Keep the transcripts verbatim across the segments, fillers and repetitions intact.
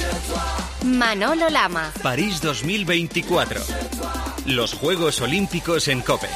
Manolo Lama. París dos mil veinticuatro. Los Juegos Olímpicos en COPE.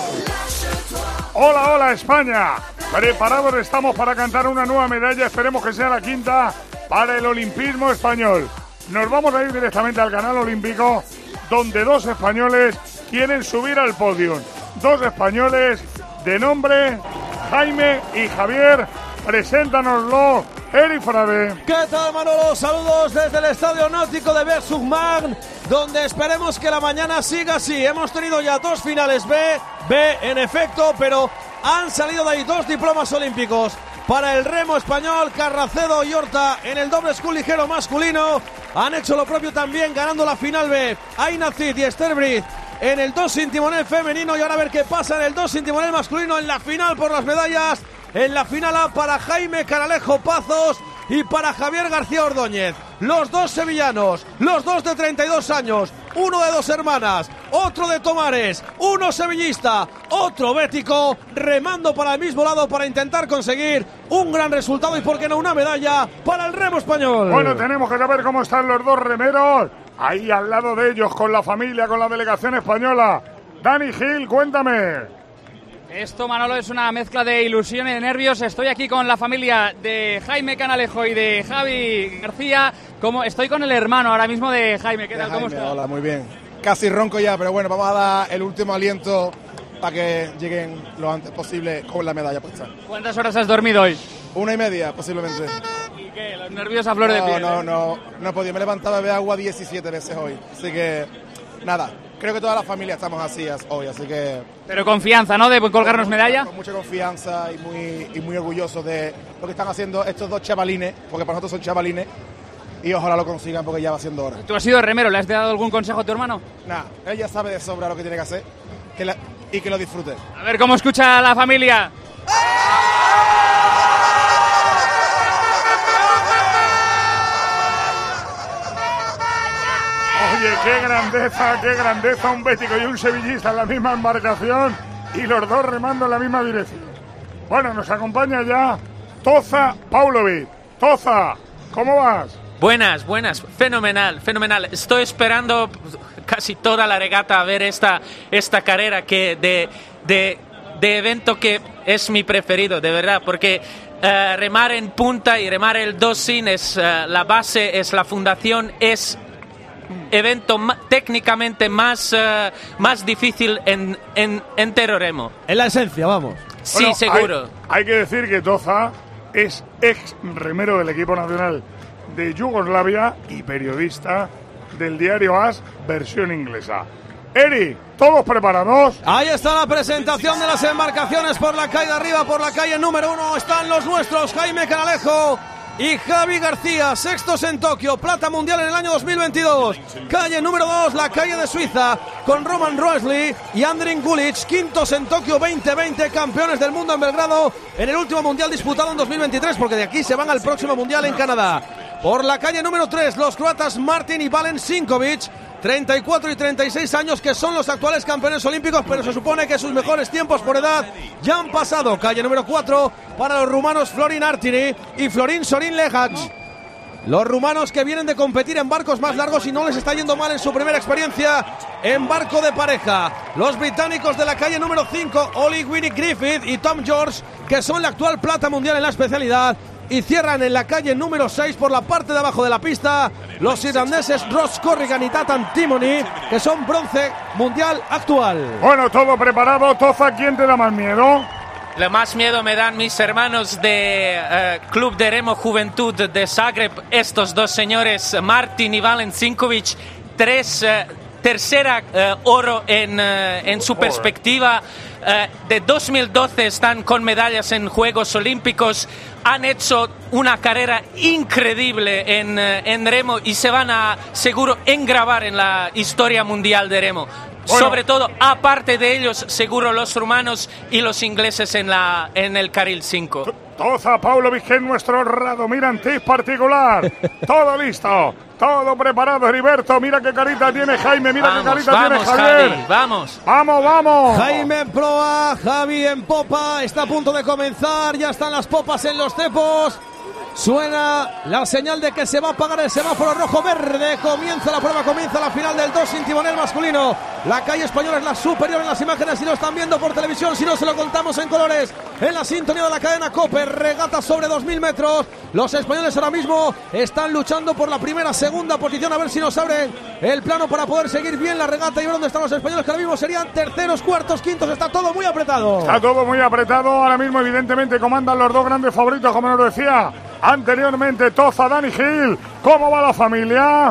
Hola, hola España. Preparados estamos para cantar una nueva medalla. Esperemos que sea la quinta para el olimpismo español. Nos vamos a ir directamente al canal olímpico, donde dos españoles quieren subir al podio. Dos españoles de nombre Jaime y Javier. Preséntanoslo, Eri Frade. ¿Qué tal, Manolo? Saludos desde el Estadio Náutico de Berck-sur-Marne, donde esperemos que la mañana siga así. Hemos tenido ya dos finales B, B en efecto, pero han salido de ahí dos diplomas olímpicos para el remo español. Carracedo y Horta en el doble scull ligero masculino han hecho lo propio también, ganando la final B. Aina Cid y Esther Briz en el dos sin timonel femenino, y ahora a ver qué pasa en el dos sin timonel masculino en la final por las medallas. En la final A para Jaime Canalejo Pazos y para Javier García Ordóñez. Los dos sevillanos, los dos de treinta y dos años, uno de dos hermanas, otro de Tomares, uno sevillista, otro bético, remando para el mismo lado para intentar conseguir un gran resultado y, por qué no, una medalla para el remo español. Bueno, tenemos que saber cómo están los dos remeros, ahí al lado de ellos, con la familia, con la delegación española. Dani Gil, cuéntame. Esto, Manolo, es una mezcla de ilusión y de nervios. Estoy aquí con la familia de Jaime Canalejo y de Javi García. Como estoy con el hermano ahora mismo de Jaime. ¿Qué tal? ¿Cómo estás? Hola, muy bien. Casi ronco ya, pero bueno, vamos a dar el último aliento para que lleguen lo antes posible con la medalla puesta. ¿Cuántas horas has dormido hoy? Una y media, posiblemente. ¿Y qué? ¿Los nervios a flor no, de piel? No, ¿eh? no, no he podido. Me he levantado a beber agua diecisiete veces hoy. Así que, nada. Creo que toda la familia estamos así hoy, así que... Pero confianza, ¿no?, de colgarnos con medalla. Con mucha confianza y muy, y muy orgulloso de lo que están haciendo estos dos chavalines, porque para nosotros son chavalines, y ojalá lo consigan porque ya va siendo hora. ¿Tú has sido remero? ¿Le has dado algún consejo a tu hermano? Nada, él ya sabe de sobra lo que tiene que hacer que la, y que lo disfrute. A ver cómo escucha la familia. Oye, qué grandeza, qué grandeza, un bético y un sevillista en la misma embarcación y los dos remando en la misma dirección. Bueno, nos acompaña ya Toza Paulovic. Toza, ¿cómo vas? Buenas, buenas, fenomenal, fenomenal. Estoy esperando casi toda la regata a ver esta, esta carrera que de, de, de evento que es mi preferido, de verdad, porque uh, remar en punta y remar el dos sin es uh, la base, es la fundación, es evento ma- técnicamente más, uh, más difícil en, en, entero remo. En la esencia, vamos. Sí, Bueno, seguro. Hay, hay que decir que Toza es ex remero del equipo nacional de Yugoslavia y periodista del diario AS, versión inglesa. Eri, ¿todos preparados? Ahí está la presentación de las embarcaciones por la calle de arriba, por la calle número uno. Están los nuestros, Jaime Canalejo y Javi García, sextos en Tokio, plata mundial en el año dos mil veintidós. Calle número dos, la calle de Suiza, con Roman Roesley y Andrin Gulic, quintos en Tokio veinte veinte, campeones del mundo en Belgrado en el último mundial disputado en dos mil veintitrés, porque de aquí se van al próximo mundial en Canadá. Por la calle número tres, los croatas Martin y Valen Sinkovic, treinta y cuatro y treinta y seis años, que son los actuales campeones olímpicos, pero se supone que sus mejores tiempos por edad ya han pasado. Calle número cuatro para los rumanos Florin Artini y Florin Sorin Lehac. Los rumanos que vienen de competir en barcos más largos y no les está yendo mal en su primera experiencia en barco de pareja. Los británicos de la calle número cinco, Ollie Winnie Griffith y Tom George, que son la actual plata mundial en la especialidad. Y cierran en la calle número seis por la parte de abajo de la pista los irlandeses Ross Corrigan y Tatan Timoney, que son bronce mundial actual. Bueno, todo preparado. Toza, ¿quién te da más miedo? Lo más miedo me dan mis hermanos de uh, Club de Remo Juventud de Zagreb, estos dos señores, Martin y Valen Sinkovic, tres, uh, tercera uh, oro en, uh, en su perspectiva. Uh, de dos mil doce están con medallas en Juegos Olímpicos, han hecho una carrera increíble en, uh, en remo y se van a seguro engravar en la historia mundial de remo. Bueno. Sobre todo, aparte de ellos, seguro los rumanos y los ingleses en, la, en el carril cinco. Toza Paulovic, que es nuestro Radomir Antís particular. Todo listo, todo preparado, Heriberto. Mira qué carita tiene Jaime, mira vamos, qué carita vamos, tiene Javier. Javi, vamos. Vamos, vamos. Jaime en proa, Javi en popa, está a punto de comenzar, ya están las popas en los cepos. Suena la señal de que se va a apagar el semáforo rojo-verde. Comienza la prueba, comienza la final del dos sin timonel masculino. La calle española es la superior en las imágenes, si lo están viendo por televisión, si no se lo contamos en colores, en la sintonía de la cadena COPE. Regata sobre dos mil metros. Los españoles ahora mismo están luchando por la primera, segunda posición. A ver si nos abren el plano para poder seguir bien la regata y ver dónde están los españoles, que ahora mismo serían terceros, cuartos, quintos. Está todo muy apretado. Está todo muy apretado. Ahora mismo, evidentemente, comandan los dos grandes favoritos, como nos decía anteriormente Toza, Dani Gil. ¿Cómo va la familia?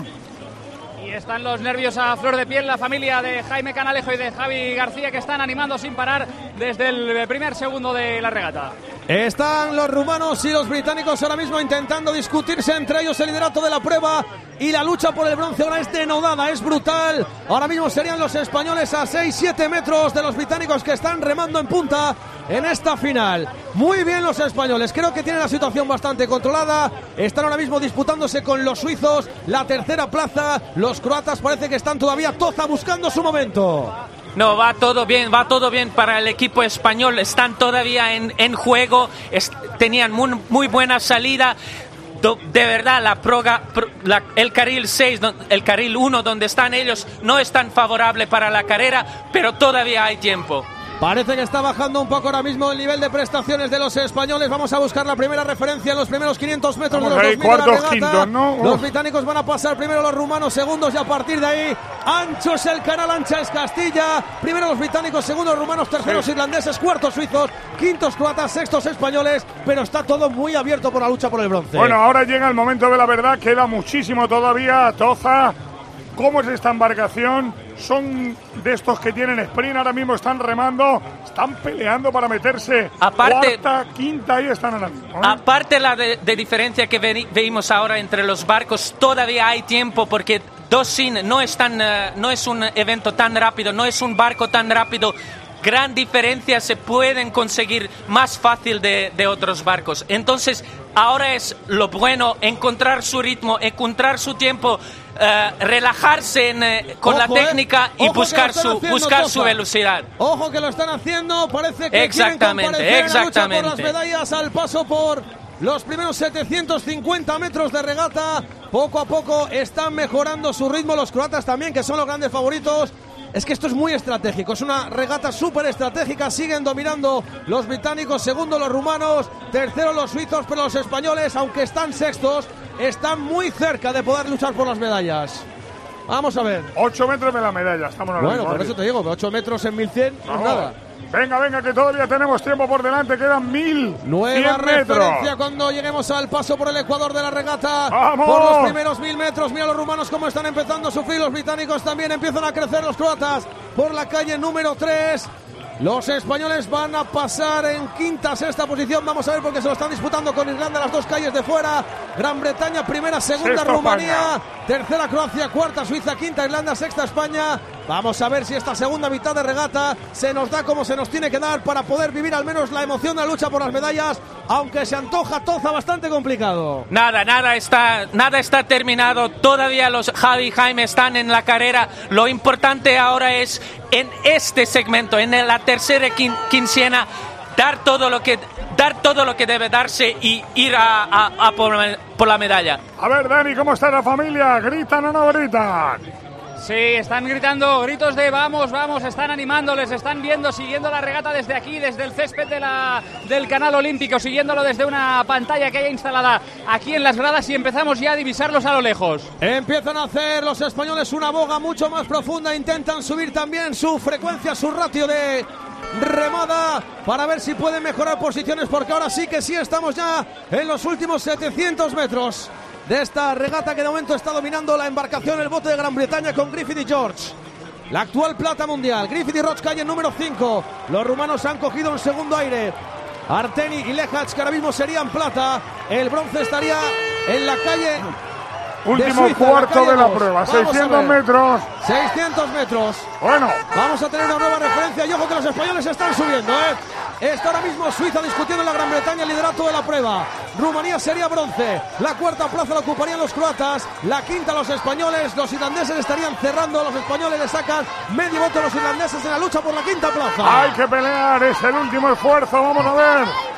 Y están los nervios a flor de piel, la familia de Jaime Canalejo y de Javi García, que están animando sin parar desde el primer segundo de la regata. Están los rumanos y los británicos ahora mismo intentando discutirse entre ellos el liderato de la prueba, y la lucha por el bronce ahora es denodada, es brutal. Ahora mismo serían los españoles a seis siete metros de los británicos, que están remando en punta en esta final. Muy bien los españoles, creo que tienen la situación bastante controlada. Están ahora mismo disputándose con los suizos la tercera plaza. Los croatas parece que están todavía Toza buscando su momento. No, va todo bien, va todo bien para el equipo español. Están todavía en, en juego, es, tenían muy, muy buena salida. Do, de verdad, la proga, pro, la, el carril seis, el carril uno donde están ellos no es tan favorable para la carrera, pero todavía hay tiempo. Parece que está bajando un poco ahora mismo el nivel de prestaciones de los españoles. Vamos a buscar la primera referencia en los primeros quinientos metros. Vamos de los dos mil de la regata. Quintos, ¿no? Los británicos van a pasar primero, los rumanos segundos, y a partir de ahí ancho es el canal, ancha es Castilla. Primero los británicos, segundos los rumanos, terceros sí. irlandeses, cuartos suizos, quintos croatas, sextos españoles. Pero está todo muy abierto por la lucha por el bronce. Bueno, ahora llega el momento de la verdad. Queda muchísimo todavía. Toza, ¿cómo es esta embarcación? Son de estos que tienen sprint, ahora mismo están remando, están peleando para meterse aparte, cuarta, quinta, ahí están ahora mismo, ¿eh? Aparte la de, de diferencia que ve, veimos ahora entre los barcos, todavía hay tiempo, porque Dosin no es, tan, uh, no es un evento tan rápido, no es un barco tan rápido. Gran diferencia se pueden conseguir más fácil de, de otros barcos. Entonces, ahora es lo bueno, encontrar su ritmo, encontrar su tiempo, uh, relajarse en, uh, con Ojo, la técnica eh. y buscar, su, haciendo, buscar su velocidad. Ojo que lo están haciendo, parece que exactamente, quieren exactamente. En la lucha por las medallas al paso por los primeros setecientos cincuenta metros de regata. Poco a poco están mejorando su ritmo los croatas también, que son los grandes favoritos. Es que esto es muy estratégico, es una regata súper estratégica. Siguen dominando los británicos, segundo los rumanos, tercero los suizos, pero los españoles, aunque están sextos, están muy cerca de poder luchar por las medallas. Vamos a ver. ocho metros de la medalla, estamos ahora Bueno, mismo, por ¿vale? eso te digo, ocho metros en mil cien, no es nada. Venga, venga, que todavía tenemos tiempo por delante, quedan mil Nueva referencia metros. Cuando lleguemos al paso por el ecuador de la regata. ¡Vamos! Por los primeros mil metros. Mira los rumanos cómo están empezando a sufrir. Los británicos también empiezan a crecer. Los croatas por la calle número tres. Los españoles van a pasar en quinta, sexta posición. Vamos a ver, porque se lo están disputando con Irlanda, las dos calles de fuera. Gran Bretaña, primera, segunda Sexto Rumanía, España. Tercera Croacia, cuarta Suiza, quinta Irlanda, sexta España. Vamos a ver si esta segunda mitad de regata se nos da como se nos tiene que dar para poder vivir al menos la emoción de la lucha por las medallas, aunque se antoja Toza bastante complicado. Nada, nada está, nada está terminado. Todavía los Javi y Jaime están en la carrera. Lo importante ahora es en este segmento, en la tercera quin- quincena, dar todo lo que dar todo lo que debe darse y ir a, a, a por, por la medalla. A ver, Dani, ¿cómo está la familia? ¿Gritan o no gritan? Sí, están gritando gritos de vamos, vamos, están animándoles, están viendo, siguiendo la regata desde aquí, desde el césped de la, del canal olímpico, siguiéndolo desde una pantalla que hay instalada aquí en las gradas, y empezamos ya a divisarlos a lo lejos. Empiezan a hacer los españoles una boga mucho más profunda, intentan subir también su frecuencia, su ratio de remada para ver si pueden mejorar posiciones, porque ahora sí que sí estamos ya en los últimos setecientos metros de esta regata, que de momento está dominando la embarcación, el bote de Gran Bretaña, con Griffith y George, la actual plata mundial. Griffith y Roach calle número cinco. Los rumanos han cogido un segundo aire. Arteni y Lehac, que ahora mismo serían plata. El bronce estaría en la calle Último de Suiza, cuarto la de la dos. prueba, Vamos seiscientos metros. seiscientos metros. Bueno, vamos a tener una nueva referencia, y ojo que los españoles están subiendo, ¿eh? Está ahora mismo Suiza discutiendo en la Gran Bretaña el liderato de la prueba. Rumanía sería bronce. La cuarta plaza la ocuparían los croatas. La quinta los españoles. Los irlandeses estarían cerrando. Los españoles le sacan medio voto a los irlandeses en la lucha por la quinta plaza. Hay que pelear, es el último esfuerzo. Vamos a ver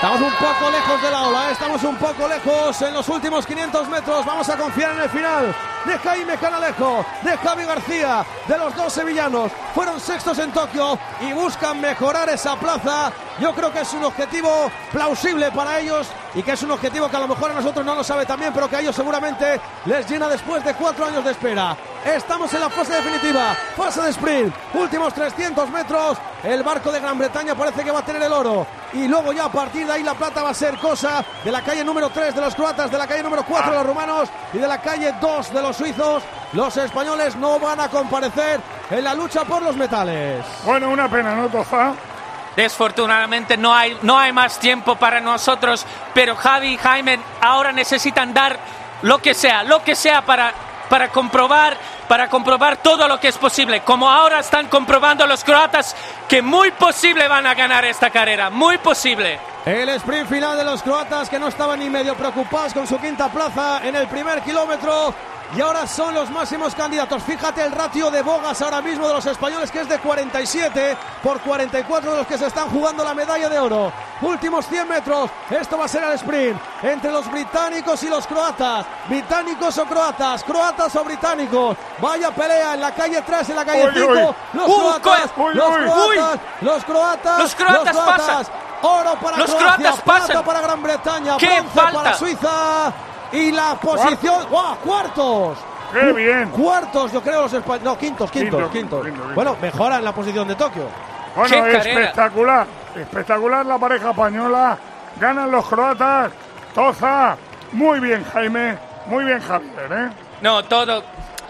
Estamos un poco lejos de la ola, ¿eh? Estamos un poco lejos en los últimos quinientos metros. Vamos a confiar en el final de Jaime Canalejo, de Javi García, de los dos sevillanos. Fueron sextos en Tokio y buscan mejorar esa plaza. Yo creo que es un objetivo plausible para ellos y que es un objetivo que a lo mejor a nosotros no nos sabe tan bien, pero que a ellos seguramente les llena después de cuatro años de espera. Estamos en la fase definitiva, fase de sprint, últimos trescientos metros. El barco de Gran Bretaña parece que va a tener el oro y luego ya a partir de ahí la plata va a ser cosa de la calle número tres de los croatas, de la calle número cuatro de los rumanos y de la calle dos de los suizos. Los españoles no van a comparecer en la lucha por los metales. Bueno, una pena, ¿no, Toza? Desfortunadamente no hay, no hay más tiempo para nosotros, pero Javi y Jaime ahora necesitan dar lo que sea, lo que sea para, para comprobar, para comprobar todo lo que es posible. Como ahora están comprobando los croatas que muy posible van a ganar esta carrera, muy posible. El sprint final de los croatas que no estaban ni medio preocupados con su quinta plaza en el primer kilómetro. Y ahora son los máximos candidatos. Fíjate el ratio de bogas ahora mismo de los españoles, que es de cuarenta y siete por cuarenta y cuatro de los que se están jugando la medalla de oro. Últimos cien metros. Esto va a ser el sprint entre los británicos y los croatas. Británicos o croatas, croatas o británicos. Vaya pelea en la calle tres, en la calle Uy, cinco. uy. Los, Uh, croatas, uy, los, uy. croatas, los croatas, Los croatas pasan. Oro para Los Croacia, croatas plata pasan. para Gran Bretaña, ¡Qué bronce falta! para Suiza. Y la posición... ¡Wow! ¡Cuartos! ¡Qué bien! Cuartos, yo creo, los españoles. No, quintos, quintos, Quinto, quintos. quinto, quinto. Bueno, mejoran la posición de Tokio. Bueno, ¡Qué carrera! espectacular, espectacular la pareja española. Ganan los croatas. Toza, muy bien, Jaime, muy bien, Javier, ¿eh? No, todo...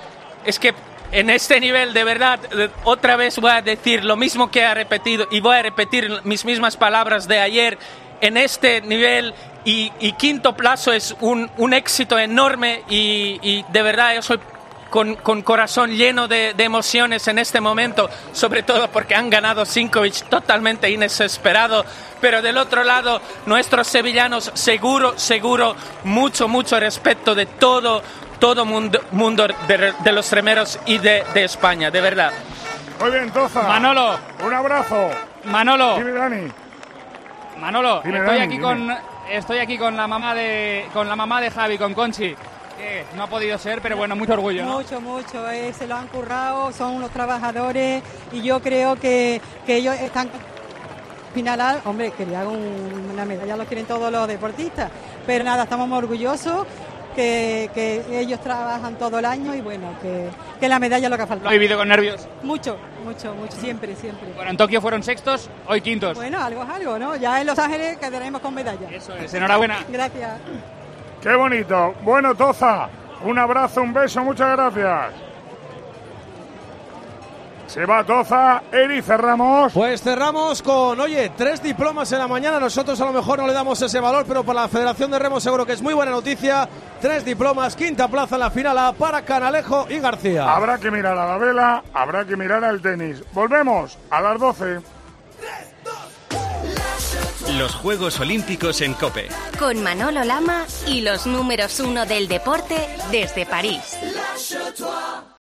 Es que en este nivel, de verdad, otra vez voy a decir lo mismo que he repetido y voy a repetir mis mismas palabras de ayer. En este nivel y, y quinto plazo es un, un éxito enorme y, y de verdad yo soy con, con corazón lleno de, de emociones en este momento, sobre todo porque han ganado Sinkovic totalmente inesperado, pero del otro lado nuestros sevillanos seguro, seguro, mucho, mucho respeto de todo, todo mundo, mundo de, de los remeros y de, de España, de verdad. Muy bien, Toza. Manolo. Un abrazo. Manolo. Dime, Dani. Manolo, Dime, estoy Dani, aquí dime. con estoy aquí con la mamá de con la mamá de Javi, con Conchi. Que no ha podido ser, pero bueno, mucho orgullo, ¿no? Mucho, mucho, eh, se lo han currado, son unos trabajadores y yo creo que, que ellos están final, hombre, que le hago un- una medalla, lo quieren todos los deportistas, pero nada, estamos muy orgullosos que, que ellos trabajan todo el año y bueno, que, que la medalla es lo que ha Lo faltado. ha vivido con nervios. Mucho, mucho, mucho, siempre, siempre. Bueno, en Tokio fueron sextos, hoy quintos. Bueno, algo es algo, ¿no? Ya en Los Ángeles quedaremos con medalla. Eso es, enhorabuena. Gracias. Qué bonito. Bueno, Toza, un abrazo, un beso, muchas gracias. Se va Toza, Eri, cerramos. Pues cerramos con, oye, tres diplomas en la mañana. Nosotros a lo mejor no le damos ese valor, pero para la Federación de Remo seguro que es muy buena noticia. Tres diplomas, quinta plaza en la final A para Canalejo y García. Habrá que mirar a la vela, habrá que mirar al tenis. Volvemos a las doce. Los Juegos Olímpicos en COPE. Con Manolo Lama y los números uno del deporte desde París.